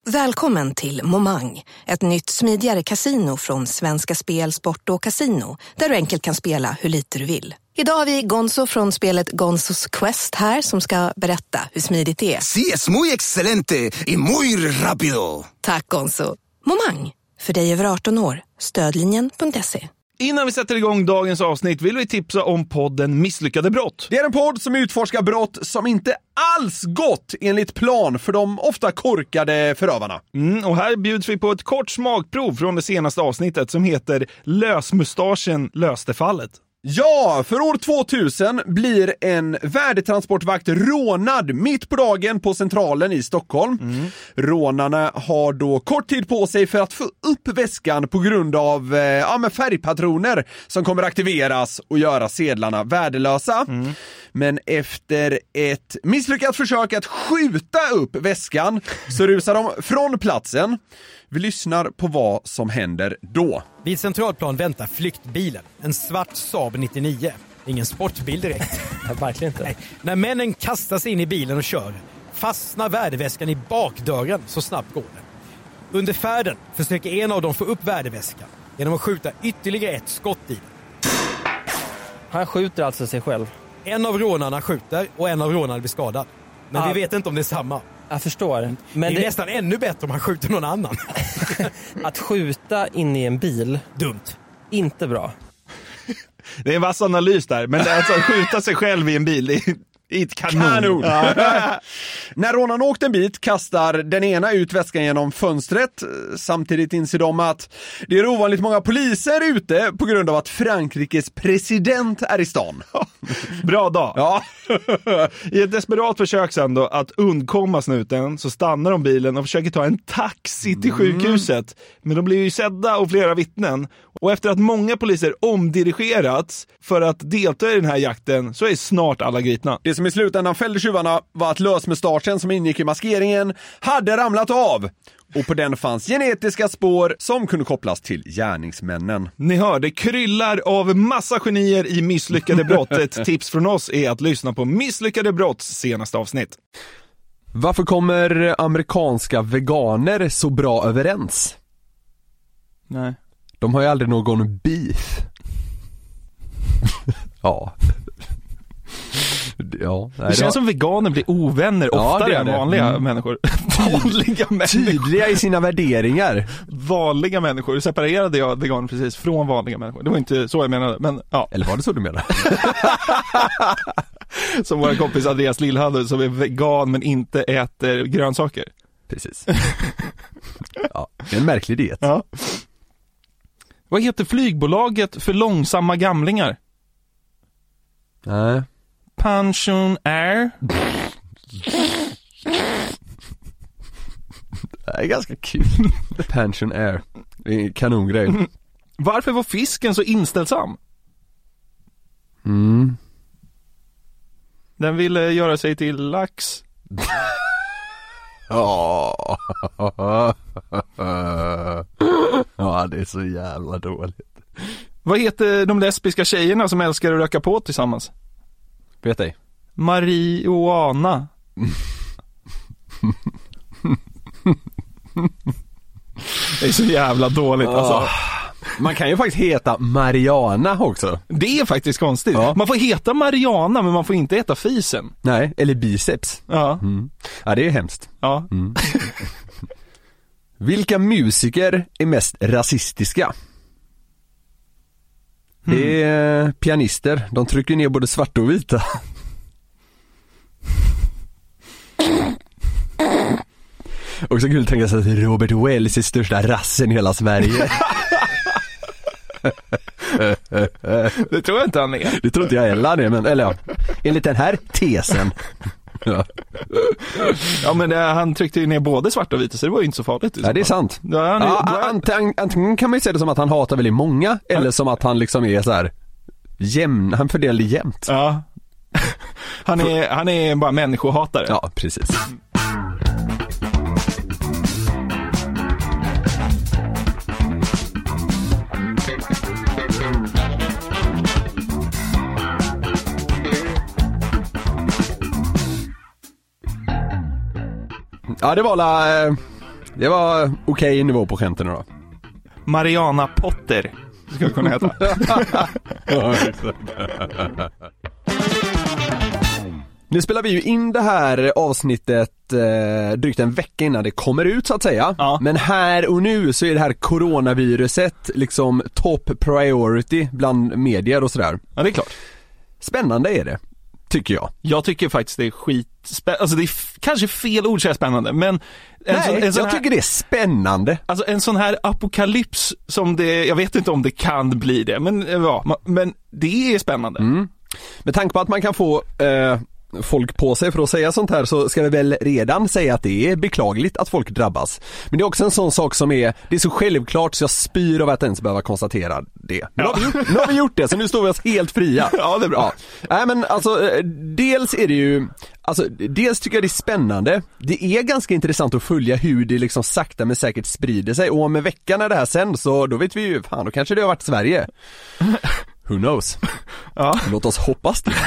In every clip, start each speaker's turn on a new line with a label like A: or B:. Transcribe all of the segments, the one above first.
A: Välkommen till Momang, ett nytt smidigare kasino från Svenska Spel, Sport och Casino, där du enkelt kan spela hur lite du vill. Idag har vi Gonzo från spelet Gonzos Quest här som ska berätta hur smidigt det är.
B: Sí, es muy excelente y muy rápido.
A: Tack Gonzo. Momang, för dig över 18 år. Stödlinjen.se.
C: Innan vi sätter igång dagens avsnitt vill vi tipsa om podden Misslyckade brott.
D: Det är en podd som utforskar brott som inte alls gått enligt plan för de ofta korkade förövarna.
C: Och här bjuds vi på ett kort smakprov från det senaste avsnittet som heter Lösmustaschen löste fallet.
D: Ja, för år 2000 blir en värdetransportvakt rånad mitt på dagen på Centralen i Stockholm. Rånarna har då kort tid på sig för att få upp väskan på grund av färgpatroner som kommer aktiveras och göra sedlarna värdelösa. Men efter ett misslyckat försök att skjuta upp väskan så rusar de från platsen. Vi lyssnar på vad som händer då.
E: Vid Centralplan väntar flyktbilen, en svart Saab 99. Ingen sportbil direkt.
F: Verkligen inte.
E: Nej. När männen kastar sig in i bilen och kör fastnar värdeväskan i bakdörren, så snabbt går det. Under färden försöker en av dem få upp värdeväskan genom att skjuta ytterligare ett skott i den.
F: Han skjuter alltså sig själv.
E: En av rånarna skjuter och en av rånarna blir skadad. Men vi vet inte om det är samma.
F: Jag förstår.
E: Men det är nästan ännu bättre om han skjuter någon annan.
F: Att skjuta in i en bil,
E: dumt.
F: Inte bra.
C: Det är en vass analys där, men det är alltså att skjuta sig själv i en bil, det är ett kanon.
D: När rånarna åkt en bit kastar den ena ut väskan genom fönstret. Samtidigt inser de att det är ovanligt många poliser ute på grund av att Frankrikes president är i stan.
C: Bra dag.
D: Ja.
C: I ett desperat försök sen då att undkomma snuten så stannar de bilen och försöker ta en taxi till sjukhuset. Men de blir ju sedda av flera vittnen. Och efter att många poliser omdirigerats för att delta i den här jakten så är snart alla gripna.
D: Det som i slutändan fällde tjuvarna var att lösmustaschen som ingick i maskeringen hade ramlat av. Och på den fanns genetiska spår som kunde kopplas till gärningsmännen.
C: Ni hör, det kryllar av massa genier i Misslyckade brott. Ett tips från oss är att lyssna på Misslyckade brotts senaste avsnitt.
G: Varför kommer amerikanska veganer så bra överens?
C: Nej.
G: De har ju aldrig någon beef. Ja. Ja, nej,
C: det känns som veganer blir ovänner oftare än vanliga människor. Vanliga människor.
G: Tydliga i sina värderingar.
C: Vanliga människor. Separerade jag veganer precis från vanliga människor. Det var inte så jag menade, men ja.
G: Eller var det så du menade?
C: Som vår kompis Andreas Lillhade som är vegan men inte äter grönsaker.
G: Precis. Ja, det är en märklig diet.
C: Ja. Vad heter flygbolaget för långsamma gamlingar?
G: Nej.
C: Pension Air.
G: Det är ganska kul. Pension Air. Det är en kanongrej.
C: Varför var fisken så inställsam? Den ville göra sig till lax.
G: Ja, det är så jävla dåligt.
C: Vad heter de lesbiska tjejerna som älskar att röka på tillsammans?
G: Vet ej.
C: Marijuana. Det är så jävla dåligt alltså.
G: Man kan ju faktiskt heta Mariana också.
C: Det är faktiskt konstigt. Ja. Man får heta Mariana men man får inte heta fisen.
G: Nej, eller biceps.
C: Ja.
G: Ja, det är hemskt.
C: Ja.
G: Vilka musiker är mest rasistiska? Det är pianister. De trycker ner både svarta och vita. Och så kul att tänka sig att Robert Wells är största rassen i hela Sverige.
C: Det tror jag inte han är.
G: Det tror inte jag heller är, men eller ja, enligt den här tesen. Ja.
C: Ja, men han tryckte ju ner både svart och vita, så det var ju inte så farligt.
G: Ja, det är sant.
C: Ja,
G: antingen kan man ju säga det som att han hatar väldigt många, eller som att han liksom är så här jämn, han fördelar jämnt.
C: Ja. Han är bara människohatare.
G: Ja, precis. Ja, det var Det var okej nivå på skämten då.
C: Mariana Potter ska jag kunna heta.
G: Nu spelar vi ju in det här avsnittet drygt en vecka innan det kommer ut så att säga.
C: Ja.
G: Men här och nu så är det här coronaviruset liksom top priority bland medier och sådär.
C: Ja, det är klart.
G: Spännande är det, tycker jag.
C: Jag tycker faktiskt det är alltså det är kanske fel ord att säga spännande, men
G: jag tycker det är spännande.
C: Alltså en sån här apokalyps som det, jag vet inte om det kan bli det, men ja, men det är spännande.
G: Med tanke på att man kan få folk på sig för att säga sånt här, så ska vi väl redan säga att det är beklagligt att folk drabbas. Men det är också en sån sak som det är så självklart så jag spyr av att ens behöva konstatera det. Men nu har vi gjort det, så nu står vi oss helt fria.
C: Ja, det är bra.
G: Nej, men alltså dels är det ju, alltså dels tycker jag det är spännande. Det är ganska intressant att följa hur det liksom sakta men säkert sprider sig. Och om en vecka när det här sen, så då vet vi ju, fan, då kanske det har varit Sverige. Who knows?
C: Ja.
G: Låt oss hoppas det.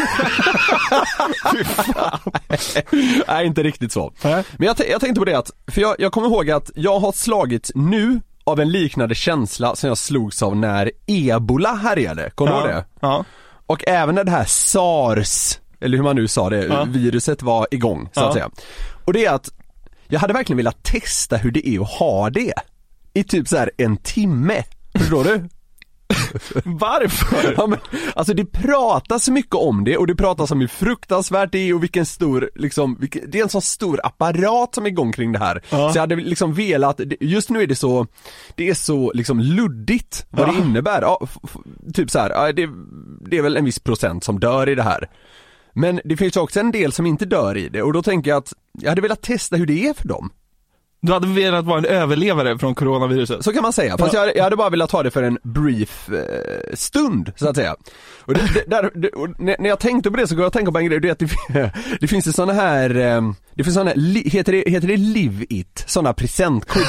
G: Nej, inte riktigt så. Men jag tänkte på det att, för jag kommer ihåg att jag har slagit nu av en liknande känsla som jag slogs av när Ebola härjade. Kommer du ihåg det?
C: Ja.
G: Och även när det här SARS, eller hur man nu sa det, viruset var igång så att säga. Och det är att jag hade verkligen velat testa hur det är att ha det i typ så här en timme. Förstår du?
C: Varför?
G: Ja, men, alltså det pratas mycket om det, och det pratas om hur fruktansvärt det är och vilken stor liksom, det är en sån stor apparat som är igång kring det här. Så jag hade liksom velat, just nu är det är så liksom luddigt vad det innebär. Ja, typ så här, det är väl en viss procent som dör i det här. Men det finns också en del som inte dör i det, och då tänker jag att jag hade velat testa hur det är för dem.
C: Du hade velat vara en överlevare från coronaviruset.
G: Så kan man säga, fast jag hade bara velat ta det för en brief stund, så att säga. Och när jag tänkte på det så går jag att tänka på en grej, det är att det finns ju såna här, det finns såna, heter det Live It, såna presentkort.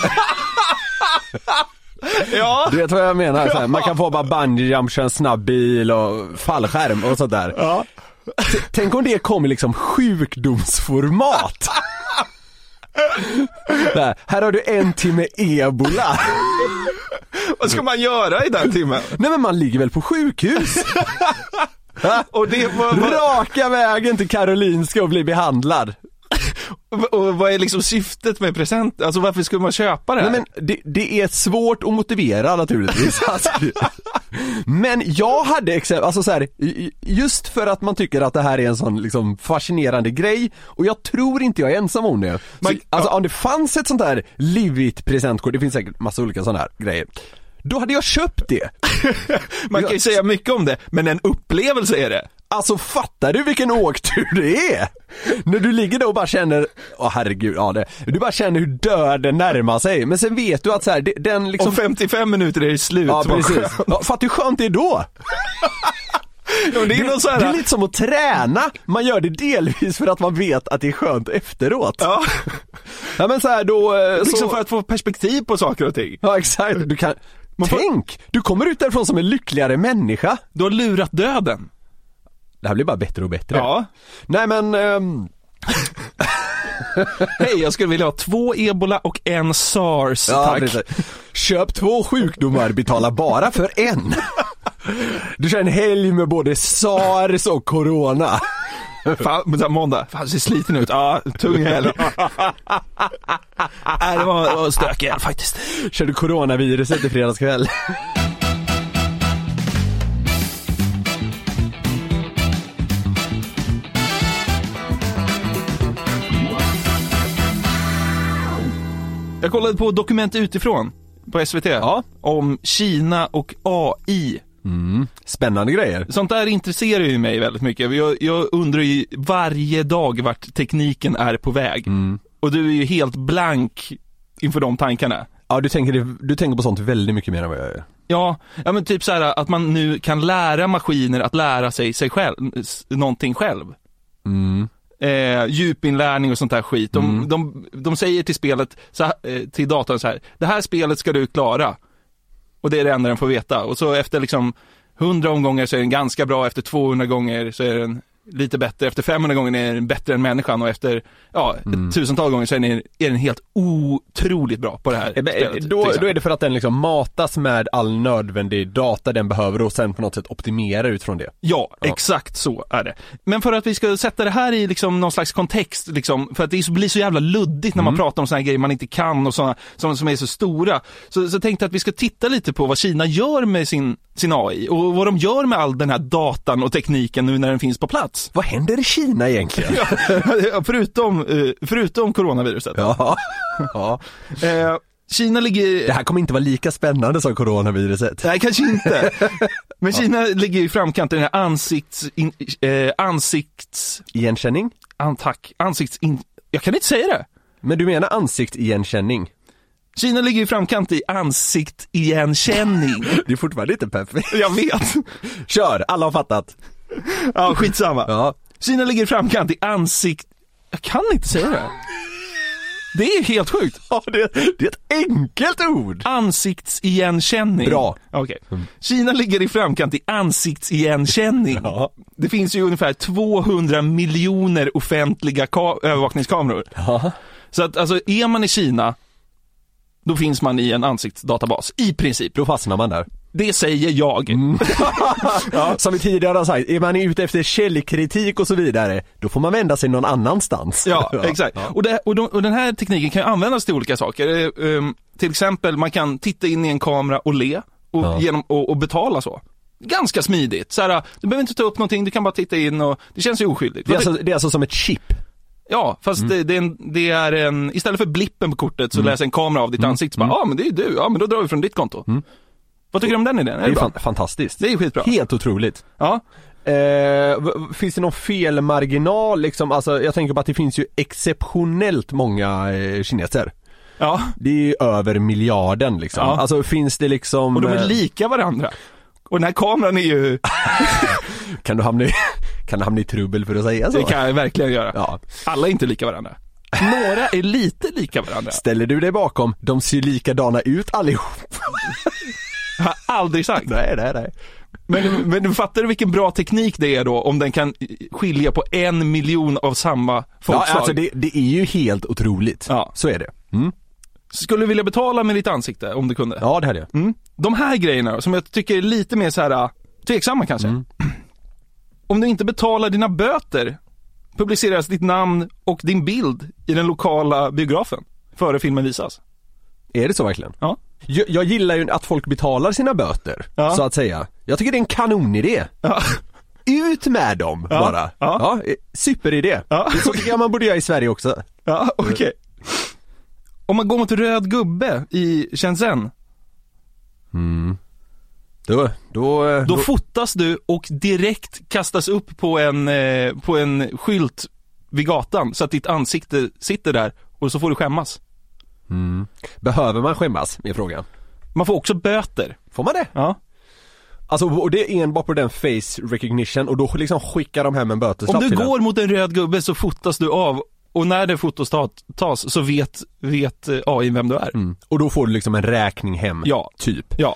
C: Ja.
G: Du vet vad jag menar, så här, man kan få bara bungee jump, köra en snabb bil och fallskärm och sånt där.
C: Ja.
G: Tänk om det kommer liksom sjukdomsformat. Här har du en timme Ebola.
C: Vad ska man göra i den timmen?
G: Nej, men man ligger väl på sjukhus.
C: Och det
G: raka vägen till Karolinska och bli behandlad.
C: Och vad är liksom syftet med present? Alltså varför skulle man köpa det här?
G: Nej, men det är svårt att motivera naturligtvis. Alltså, men jag hade alltså så här, just för att man tycker att det här är en sån liksom fascinerande grej, och jag tror inte jag är ensam om det. Alltså om det fanns ett sånt här Live It presentkort, det finns säkert massa olika sådana här grejer, då hade jag köpt det.
C: Man kan ju säga mycket om det, men en upplevelse är det.
G: Alltså fattar du vilken åktur det är? När du ligger där och bara känner, herregud, du bara känner hur döden närmar sig. Men sen vet du att så här, den liksom...
C: Om 55 minuter är det slut.
G: Ja, precis. Fattar hur skönt det är då?
C: Ja, det är
G: lite som att träna. Man gör det delvis för att man vet att det är skönt efteråt.
C: Ja,
G: ja, men så här då...
C: liksom för att få perspektiv på saker och ting.
G: Ja, exakt. Du kan... Tänk, du kommer ut därifrån som en lyckligare människa.
C: Du har lurat döden.
G: Det här blir bara bättre och bättre.
C: Ja.
G: Nej, men...
C: Hej, jag skulle vilja ha 2 Ebola och en SARS, tack.
G: Köp 2 sjukdomar, betala bara för en. Du kör en helg med både SARS och corona.
C: Fan, måndag. Fan, ser sliten ut. Ja, tung helg. Det var stökig faktiskt.
G: Kör du coronaviruset i fredagskväll?
C: Jag kollade på Dokument utifrån på SVT om Kina och AI.
G: Spännande grejer.
C: Sånt där intresserar ju mig väldigt mycket. Jag undrar ju varje dag vart tekniken är på väg. Och du är ju helt blank inför de tankarna.
G: Ja, du tänker på sånt väldigt mycket mer än vad jag gör.
C: Ja, men typ så här att man nu kan lära maskiner att lära sig själv, någonting själv. Djupinlärning och sånt där skit. De säger till spelet till datorn så här: det här spelet ska du klara. Och det är det enda den får veta. Och så efter liksom 100 omgångar så är den ganska bra, efter 200 gånger så är den lite bättre. Efter 500 gånger är den bättre än människan och efter tusentals gånger så är den helt otroligt bra på det här spelet.
G: Då är det för att den liksom matas med all nödvändig data den behöver och sen på något sätt optimera utifrån det.
C: Ja, exakt så är det. Men för att vi ska sätta det här i liksom någon slags kontext, liksom, för att det blir så jävla luddigt när man pratar om såna här grejer man inte kan och såna som är så stora. Så tänkte jag att vi ska titta lite på vad Kina gör med sin AI och vad de gör med all den här datan och tekniken nu när den finns på plats.
G: Vad händer i Kina egentligen?
C: förutom coronaviruset.
G: Ja.
C: Kina ligger...
G: Det här kommer inte vara lika spännande som coronaviruset.
C: Nej, kanske inte. Men Kina ligger i framkant i den här
G: Igenkänning?
C: Tack. Jag kan inte säga det.
G: Men du menar ansiktsigenkänning?
C: Kina ligger i framkant i ansiktsigenkänning.
G: Det är fortfarande inte perfekt.
C: Jag vet.
G: Kör, alla har fattat.
C: Ja, skitsamma.
G: Ja.
C: Kina ligger i framkant i Jag kan inte säga det. Det är helt sjukt.
G: Ja, det är ett enkelt ord.
C: Ansiktsigenkänning.
G: Bra.
C: Okej. Kina ligger i framkant i ansiktsigenkänning.
G: Ja.
C: Det finns ju ungefär 200 miljoner offentliga övervakningskameror.
G: Ja.
C: Så att alltså, är man i Kina, då finns man i en ansiktsdatabas. I princip.
G: Då fastnar man där.
C: Det säger jag.
G: Ja, som vi tidigare har sagt, är man ute efter källkritik och så vidare, då får man vända sig någon annanstans.
C: Ja, exakt. Ja. Och den här tekniken kan ju användas till olika saker. Till exempel, man kan titta in i en kamera och le och betala så. Ganska smidigt. Så här, du behöver inte ta upp någonting, du kan bara titta in och det känns ju oskyldigt.
G: Det är alltså som ett chip.
C: Ja, fast det är en istället för blippen på kortet så läser en kamera av ditt ansikte. Ja, men det är du. Ja, men då drar vi från ditt konto. Vad tycker du om den idén?
G: Det är fantastiskt.
C: Det är skitbra.
G: Helt otroligt.
C: Ja.
G: Finns det någon felmarginal liksom? Alltså, jag tänker på att det finns ju exceptionellt många kineser.
C: Ja.
G: Det är ju över miljarden liksom.
C: Ja.
G: Alltså finns det liksom...
C: Och de är lika varandra. Och den här kameran är ju...
G: Kan du hamna i trubbel för att säga så?
C: Det kan jag verkligen göra.
G: Ja.
C: Alla är inte lika varandra. Några är lite lika varandra.
G: Ställer du dig bakom, de ser likadana ut allihop.
C: Jag har aldrig sagt.
G: Nej.
C: Men du fattar vilken bra teknik det är då om den kan skilja på 1 miljon av samma folkslag?
G: Ja, alltså det är ju helt otroligt.
C: Ja.
G: Så är det.
C: Skulle du vilja betala med ditt ansikte om du kunde?
G: Ja, det hade jag.
C: De här grejerna som jag tycker är lite mer så här tveksamma kanske. Om du inte betalar dina böter publiceras ditt namn och din bild i den lokala biografen före filmen visas.
G: Är det så verkligen?
C: Ja.
G: Jag gillar ju att folk betalar sina böter, så att säga. Jag tycker det är en kanonidé.
C: Ja.
G: Ut med dem bara. Ja, superidé.
C: Ja.
G: Så tycker jag man borde göra i Sverige också.
C: Ja, okej. Om man går mot röd gubbe i Shenzhen. Då fotas du och direkt kastas upp på en skylt vid gatan så att ditt ansikte sitter där och så får du skämmas.
G: Behöver man skämmas, är frågan.
C: Man får också böter.
G: Får man det?
C: Ja.
G: Alltså, och det är enbart på den face recognition och då liksom skickar de hem en böteslapp.
C: Om du
G: till
C: går mot en röd gubbe så fotas du av och när det fotos tas så vet AI vem du är.
G: Och då får du liksom en räkning hem.
C: Ja.
G: Typ.
C: Ja.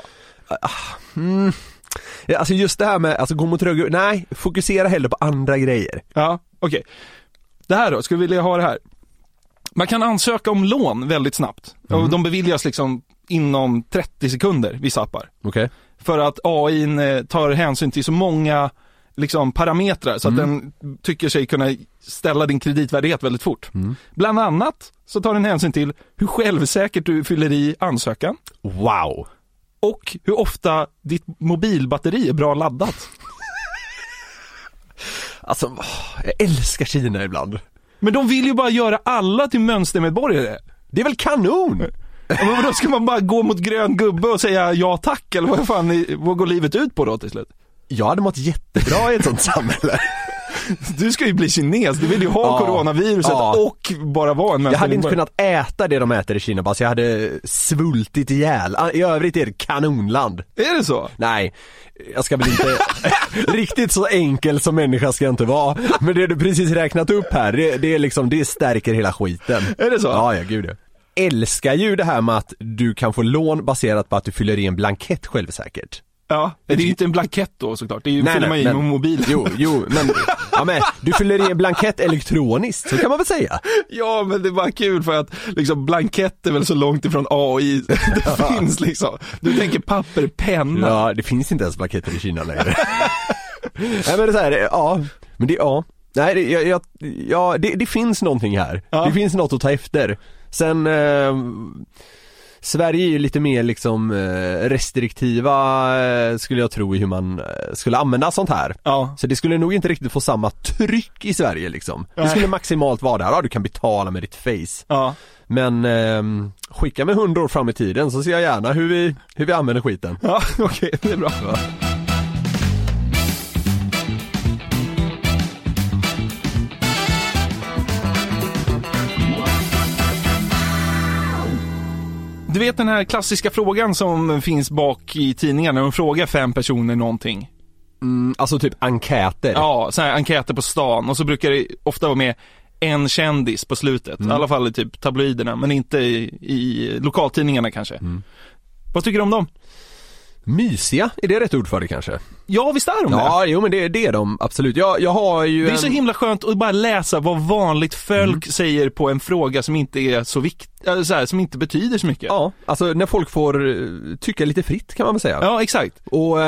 G: Alltså just det här med alltså gå mot röd gubbe. Nej, fokusera hellre på andra grejer.
C: Ja, okej. Det här då, skulle vi vilja ha det här. Man kan ansöka om lån väldigt snabbt. Och de beviljas liksom inom 30 sekunder, vissa appar.
G: Okej.
C: För att AI tar hänsyn till så många liksom parametrar så att den tycker sig kunna ställa din kreditvärdighet väldigt fort. Bland annat så tar den hänsyn till hur självsäkert du fyller i ansökan.
G: Wow.
C: Och hur ofta ditt mobilbatteri är bra laddat.
G: Alltså, jag älskar Kina ibland.
C: Men de vill ju bara göra alla till mönstermedborgare.
G: Det är väl kanon?
C: Men då ska man bara gå mot grön gubbe och säga ja tack, eller vad går livet ut på då till slut?
G: Jag hade mått jättebra i ett sånt samhälle.
C: Du ska ju bli kines, du vill ju ha coronaviruset och bara vara en människa.
G: Jag hade inte kunnat äta det de äter i Kina, bara så jag hade svultit ihjäl. I övrigt är det kanonland.
C: Är det så?
G: Nej, jag ska väl inte riktigt så enkel som människa ska jag inte vara. Men det du precis räknat upp här, det är liksom, det stärker hela skiten.
C: Är det så?
G: Ja, gud ja. Älskar ju det här med att du kan få lån baserat på att du fyller i en blankett självsäkert.
C: Ja, det är ju inte en blankett då såklart. Det är ju fyller man i med mobilen.
G: Jo, men du fyller i en blankett elektroniskt, så kan man väl säga.
C: Ja, men det är bara kul för att liksom, blankett är väl så långt ifrån AI det finns liksom. Du tänker papper, penna.
G: Ja, det finns inte ens blanketter i Kina längre. Nej, men det är så här, ja, men det, ja. Nej, det finns någonting här. Ja. Det finns något att ta efter. Sen Sverige är ju lite mer liksom restriktiva skulle jag tro i hur man skulle använda sånt här. Ja. Så det skulle nog inte riktigt få samma tryck i Sverige liksom. Det skulle maximalt vara där. Ja, du kan betala med ditt face. Ja. Men skicka med 100 år fram i tiden så ser jag gärna hur vi använder skiten.
C: Ja, okej, det är bra. Ja. Du vet den här klassiska frågan som finns bak i tidningarna när de frågar 5 personer någonting.
G: Alltså typ enkäter.
C: Ja, så här enkäter på stan. Och så brukar det ofta vara med en kändis på slutet. I alla fall i typ tabloiderna, men inte i lokaltidningarna kanske. Vad tycker du om dem?
G: Mysiga, är det rätt ord för det kanske?
C: Ja, visst är de det?
G: Ja, jo men det är de, absolut. Jag har ju
C: det är så himla skönt att bara läsa vad vanligt folk säger på en fråga som inte är så viktig, som inte betyder så mycket.
G: Ja, alltså när folk får tycka lite fritt kan man väl säga.
C: Ja, exakt.
G: Och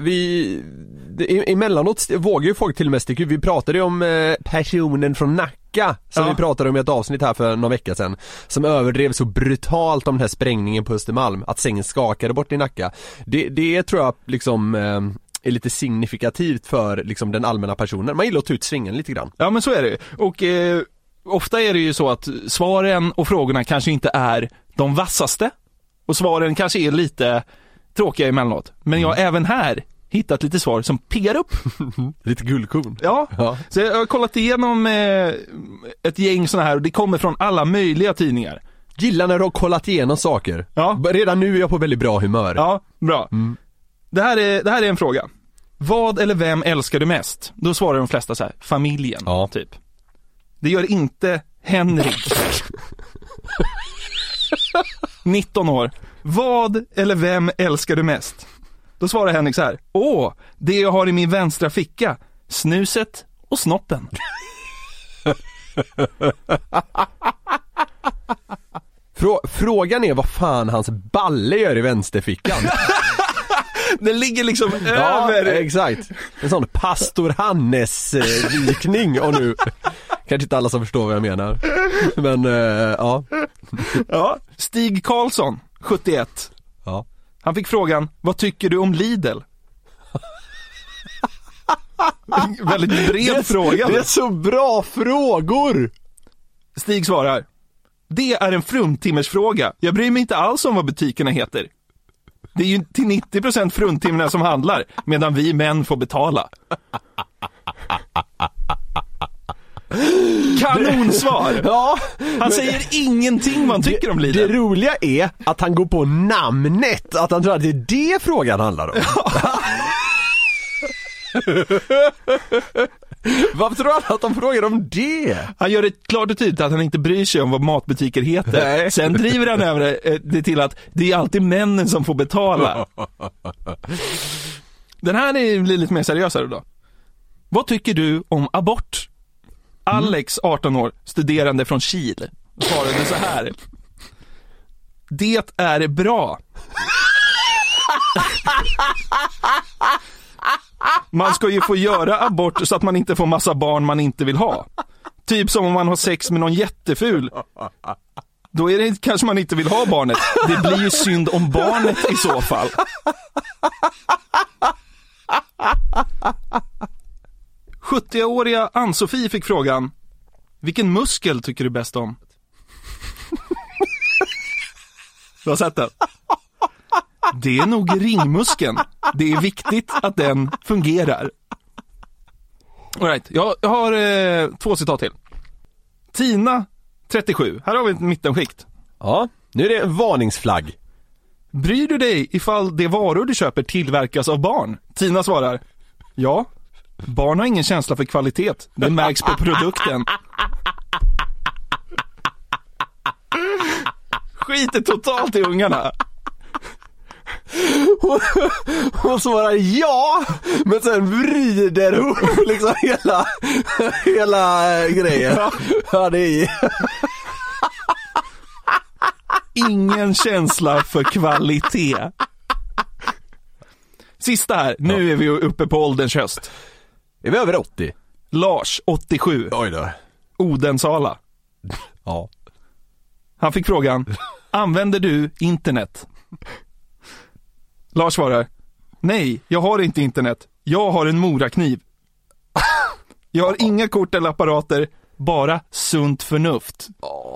G: emellanåt vågar ju folk till och med sticka ut. Vi pratade ju om personen från Nacka som vi pratade om i ett avsnitt här för några veckor sedan, som överdrev så brutalt om den här sprängningen på Östermalm, att sängen skakade bort i Nacka. Det tror jag liksom är lite signifikativt för liksom den allmänna personen. Man gillar att ta ut svingen lite grann.
C: Ja, men så är det. Och ofta är det ju så att svaren och frågorna kanske inte är de vassaste. Och svaren kanske är lite tråkiga emellanåt. Men jag har även här hittat lite svar som piggar upp.
G: Lite guldkorn.
C: Ja, så jag har kollat igenom ett gäng såna här, och det kommer från alla möjliga tidningar.
G: Gillar när du har kollat igenom saker.
C: Ja.
G: Redan nu är jag på väldigt bra humör.
C: Ja, bra. Det här är en fråga. Vad eller vem älskar du mest? Då svarar de flesta så här, familjen, typ. Det gör inte Henrik. 19 år. Vad eller vem älskar du mest? Då svarar Henrik så här: det jag har i min vänstra ficka, snuset och snoppen.
G: Frågan är vad fan hans balle gör i vänsterfickan.
C: Den ligger liksom över.
G: Exakt. En sån pastor Hannes-vikning. Och nu kanske inte alla som förstår vad jag menar. Men
C: ja, Stig Karlsson 71.
G: Ja.
C: Han fick frågan: vad tycker du om Lidl? Väldigt bred fråga.
G: Det är så bra frågor.
C: Stig svarar: det är en fruntimmersfråga. Jag bryr mig inte alls om vad butikerna heter. Det är ju till 90% fruntimmerna som handlar, medan vi män får betala. Kanonsvar.
G: Ja,
C: han säger ingenting man tycker om Lidl.
G: Det roliga är att han går på namnet, att han tror att det är det frågan handlar om. Varför tror han att de frågar om det?
C: Han gör det klart och tydligt att han inte bryr sig om vad matbutiker heter. Nej. Sen driver han över det till att det är alltid männen som får betala. Den här blir lite mer seriösare då. Vad tycker du om abort? Alex, 18 år, studerande från Kil, svarade så här: det är bra. Man ska ju få göra abort så att man inte får massa barn man inte vill ha. Typ som om man har sex med någon jätteful. Då är det kanske man inte vill ha barnet. Det blir ju synd om barnet i så fall. ”70-åriga Ann-Sofie fick frågan: vilken muskel tycker du bäst om? Du har sett den? Det är nog ringmuskeln. Det är viktigt att den fungerar. All right, jag har 2 citat till. Tina, 37. Här har vi ett mittenskikt.
G: Ja, nu är det en varningsflagg.
C: Bryr du dig ifall de varor du köper tillverkas av barn? Tina svarar: ja. Barn har ingen känsla för kvalitet. Det märks på produkten. Skiter totalt i ungarna.
G: Hon svarar ja, men sen vrider hon liksom hela grejen. Ja, det är
C: ingen känsla för kvalitet. Sista här, nu är vi uppe på ålderns höst.
G: Är vi över 80?
C: Lars, 87.
G: Oj då.
C: Odensala.
G: Ja.
C: Han fick frågan, använder du internet? Lars svarar, nej, jag har inte internet. Jag har en morakniv. Jag har inga kort eller apparater, bara sunt förnuft.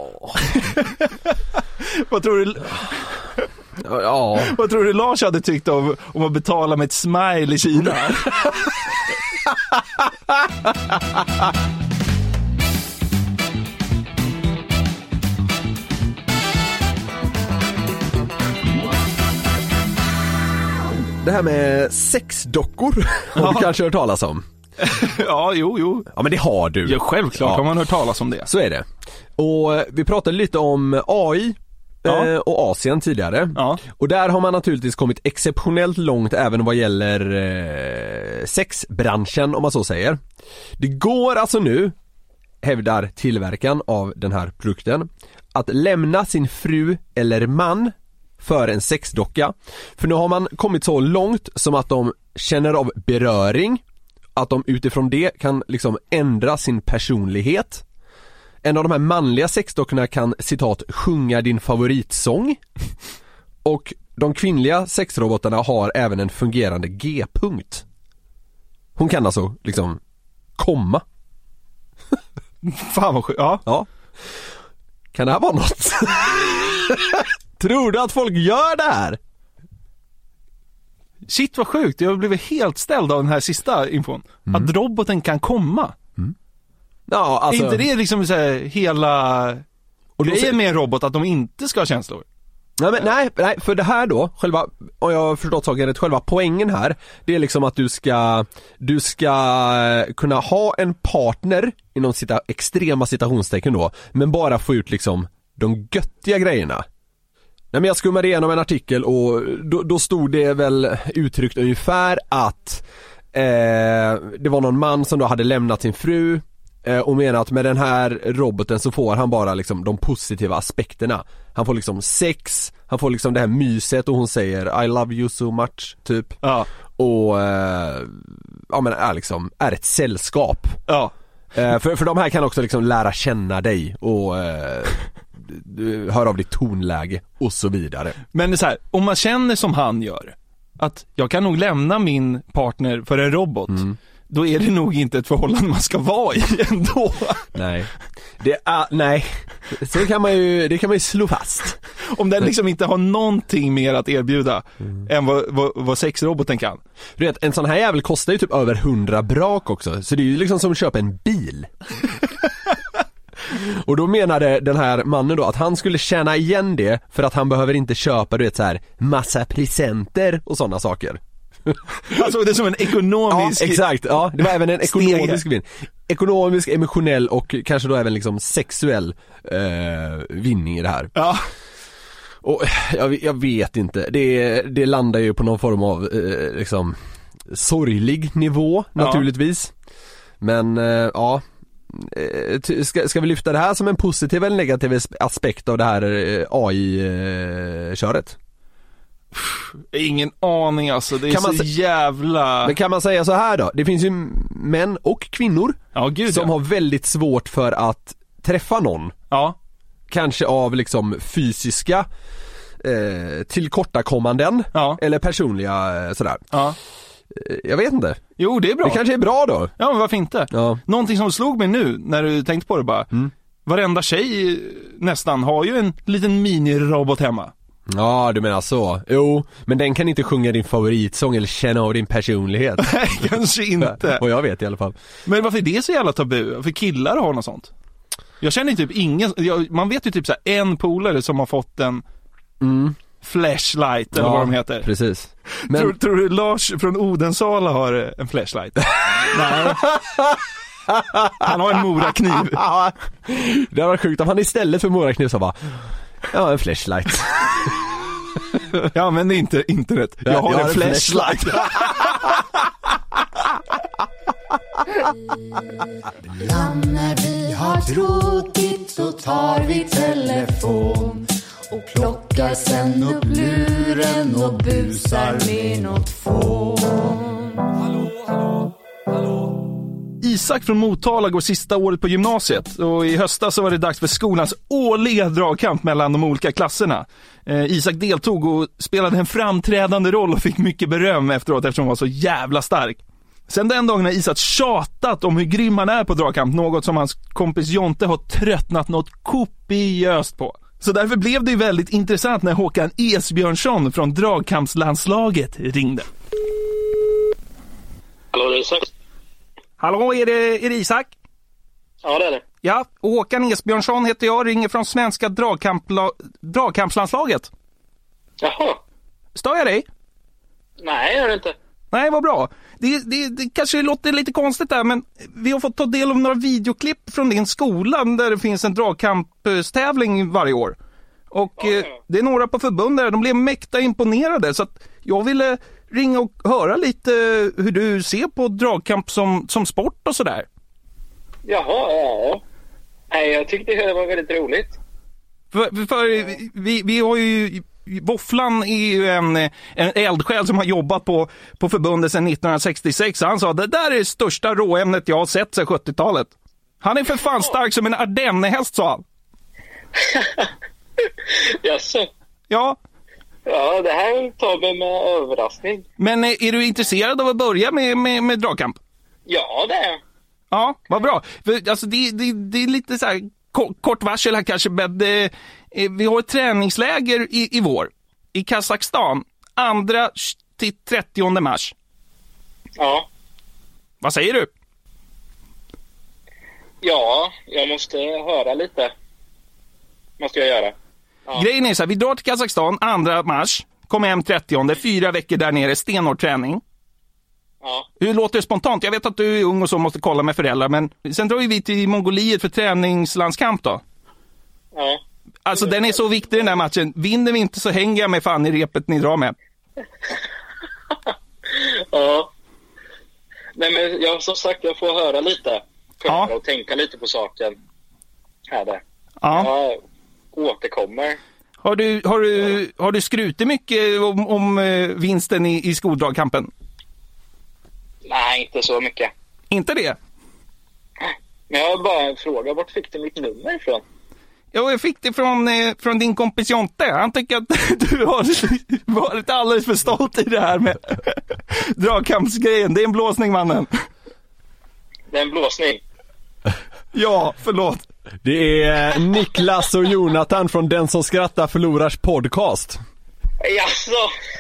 C: Vad tror du...
G: Ja.
C: Vad tror du Lars hade tyckt om att betala med ett smile i Kina?
G: Det här med sexdockor har du kanske hört talas om?
C: Ja, jo.
G: Ja, men det har du.
C: Ja, självklart har man hört talas om det.
G: Så är det. Och vi pratade lite om AI och Asien tidigare. Ja. Och där har man naturligtvis kommit exceptionellt långt även vad gäller sexbranschen, om man så säger. Det går alltså nu, hävdar tillverkaren av den här produkten, att lämna sin fru eller man för en sexdocka. För nu har man kommit så långt som att de känner av beröring, att de utifrån det kan liksom ändra sin personlighet. En av de här manliga sexdockorna kan, citat, sjunga din favoritsång. Och de kvinnliga sexrobotarna har även en fungerande G-punkt. Hon kan alltså liksom komma.
C: Fan vad sjukt. Ja.
G: Kan det här vara något? Tror du att folk gör det här?
C: Shit vad sjukt, jag blev helt ställd av den här sista infon. Att roboten kan komma. Ja, alltså... inte det liksom så här, hela och grejen med en robot att de inte ska ha känslor?
G: Nej, för det här då, själva, och jag har förstått saken rätt, själva poängen här, det är liksom att du ska kunna ha en partner inom extrema citationstecken då, men bara få ut liksom de göttiga grejerna. Nej, men jag skummade igenom en artikel och då stod det väl uttryckt ungefär att det var någon man som då hade lämnat sin fru och menar att med den här roboten så får han bara liksom de positiva aspekterna. Han får liksom sex, han får liksom det här myset och hon säger I love you so much typ. Ja. Och men är ett sällskap. Ja. För de här kan också liksom lära känna dig och hör av ditt tonläge och så vidare.
C: Men det är så här, om man känner som han gör att jag kan nog lämna min partner för en robot, då är det nog inte ett förhållande man ska vara i ändå.
G: Nej. Nej. Det kan man ju slå fast.
C: Om den liksom inte har någonting mer att erbjuda än vad sexroboten kan.
G: Du vet, en sån här jävel kostar ju typ över 100 brak också. Så det är ju liksom som att köpa en bil. Och då menade den här mannen då att han skulle tjäna igen det för att han behöver inte köpa, du vet, så här massa presenter och sådana saker.
C: Alltså det är som en ekonomisk...
G: Ja, exakt. Ja, det var även en ekonomisk vinning. Ekonomisk, emotionell och kanske då även liksom sexuell vinning i det här. Ja. Och jag vet inte. Det landar ju på någon form av liksom sorglig nivå naturligtvis. Men ja, ska vi lyfta det här som en positiv eller negativ aspekt av det här AI-köret?
C: Ingen aning alltså, det är kan så jävla...
G: Men kan man säga så här då? Det finns ju män och kvinnor som har väldigt svårt för att träffa någon. Ja. Kanske av liksom fysiska tillkortakommanden eller personliga sådär. Ja. Jag vet inte.
C: Jo, det är bra.
G: Det kanske är bra då.
C: Ja, men varför inte? Ja. Någonting som slog mig nu när du tänkte på det bara. Varenda tjej nästan har ju en liten minirobot hemma.
G: Ja, du menar så. Jo, men den kan inte sjunga din favoritsång eller känna av din personlighet.
C: Nej, kanske inte.
G: Och jag vet i alla fall.
C: Men varför är det så jävla tabu? För killar har något sånt. Jag känner typ ingen... man vet ju typ så här, en polare som har fått en flashlight eller vad de heter.
G: Precis. Men...
C: Tror du Lars från Odensala har en flashlight? Nej. Han har en morakniv.
G: Det var sjukt om han istället för morakniv så bara... Ja, en flashlight.
C: Jag använder inte internet. Jag har en flashlight.
H: När vi har tråkigt så tar vi telefon och plockar sen upp luren och busar med något fån.
C: Isak från Motala går sista året på gymnasiet och i höstas så var det dags för skolans årliga dragkamp mellan de olika klasserna. Isak deltog och spelade en framträdande roll och fick mycket beröm efteråt eftersom han var så jävla stark. Sen den dagen har Isak tjatat om hur grym han är på dragkamp, något som hans kompis Jonte har tröttnat något kopiöst på. Så därför blev det ju väldigt intressant när Håkan Esbjörnsson från dragkampslandslaget ringde.
I: Hallå, det är Isak.
C: Hallå, är det Isak?
I: Ja, det är det.
C: Ja, och Håkan Esbjörnsson heter jag, ringer från svenska dragkampslandslaget.
I: Jaha.
C: Stör jag dig?
I: Nej, gör det inte.
C: Nej, vad bra. Det kanske låter lite konstigt där, men vi har fått ta del av några videoklipp från din skola där det finns en dragkampstävling varje år. Och det är några på förbund där, de blev mäkta imponerade, så att jag ville ringa och höra lite hur du ser på dragkamp som sport och sådär.
I: Jaha, ja. Nej, jag tyckte det var väldigt roligt.
C: För vi har ju... Våfflan är ju en eldsjäl som har jobbat på förbundet sedan 1966. Han sa, det där är det största råämnet jag har sett sedan 70-talet. Han är för fan stark som en ardennehäst, sa han.
I: Jaså?
C: Ja.
I: Ja, det här tar vi med överraskning.
C: Men är du intresserad av att börja med dragkamp?
I: Ja, det är.
C: Ja, vad bra. För, alltså, det är lite så här kort varsel här kanske, men vi har ett träningsläger i vår i Kazakstan 2 till 30 mars.
I: Ja.
C: Vad säger du?
I: Ja, jag måste höra lite. Måste jag göra. Ja.
C: Grejen är så här, vi drar till Kazakstan 2 mars, kommer hem 30, 4 veckor där nere, stenhård träning.
I: Ja.
C: Hur låter det spontant? Jag vet att du är ung och så måste kolla med föräldrar, men sen drar vi till Mongoliet för träningslandskamp då.
I: Ja.
C: Alltså den är så viktig den här matchen. Vinner vi inte så hänger jag med fan i repet ni drar med.
I: Ja. Nej, men jag, som sagt, jag får höra lite.
C: Ja.
I: Och tänka lite på saken. Här där.
C: Ja.
I: Jag återkommer.
C: Har du skrutit mycket om vinsten i skoldragkampen?
I: Nej, inte så mycket.
C: Inte det?
I: Men jag har bara en fråga. Vart fick du mitt nummer ifrån?
C: Ja, jag fick det från din kompis Jonte. Han tycker att du har varit alldeles för stolt i det här med dragkampsgrejen. Det är en blåsning, mannen.
I: Det är en blåsning.
C: Ja, förlåt.
G: Det är Niklas och Jonathan från Den som skrattar förlorars podcast.
I: Jaså?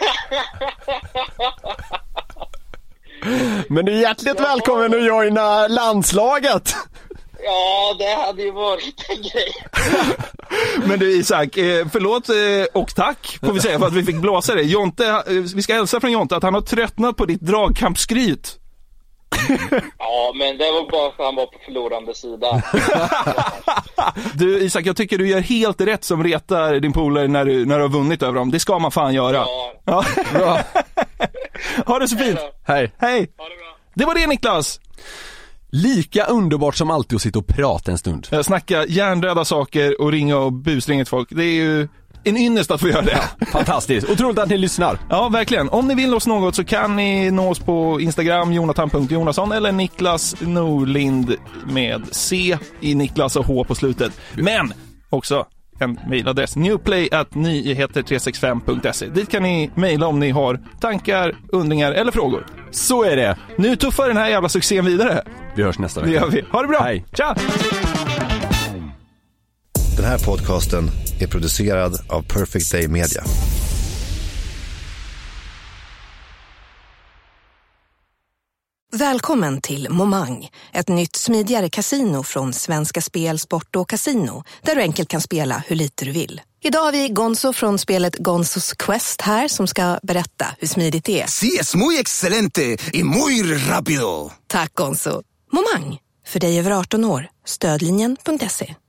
G: Men du är hjärtligt välkommen att joina landslaget.
I: Ja, det hade ju varit en grej.
C: Men du Isak, förlåt och tack får vi säga för att vi fick blåsa det. Jonte, vi ska hälsa från Jonte att han har tröttnat på ditt dragkampsskryt.
I: Ja, men det var bara för att han var på förlorande sida.
C: Du Isak, jag tycker du gör helt rätt som retar din polare när du har vunnit över dem. Det ska man fan göra.
I: Ja.
C: Bra. Ha det så fint.
G: Hej.
C: Hej.
I: Ha det bra.
C: Det var det, Niklas.
G: Lika underbart som alltid att sitta och prata en stund.
C: Jag snackar hjärndöda saker och ringa och busringa till folk. Det är ju en ynnest att få göra det.
G: Fantastiskt. Otroligt att ni lyssnar.
C: Ja, verkligen. Om ni vill oss något så kan ni nå oss på Instagram, jonathan.jonasson eller Niklas Norlind med C i Niklas och H på slutet. Men också en mejladress, newplay@nyheter365.se. Dit kan ni mejla om ni har tankar, undringar eller frågor.
G: Så är det.
C: Nu tuffar den här jävla succén vidare.
G: Vi hörs nästa vecka.
C: Det gör vi. Ha det bra.
G: Hej.
C: Tja!
J: Den här podcasten är producerad av Perfect Day Media.
A: Välkommen till Momang, ett nytt smidigare kasino från Svenska Spel, Sport och Casino, där du enkelt kan spela hur lite du vill. Idag har vi Gonzo från spelet Gonzos Quest här som ska berätta hur smidigt det är.
B: Sí, es muy excelente y muy rápido.
A: Tack Gonzo. Momang, för dig över 18 år. Stödlinjen.se.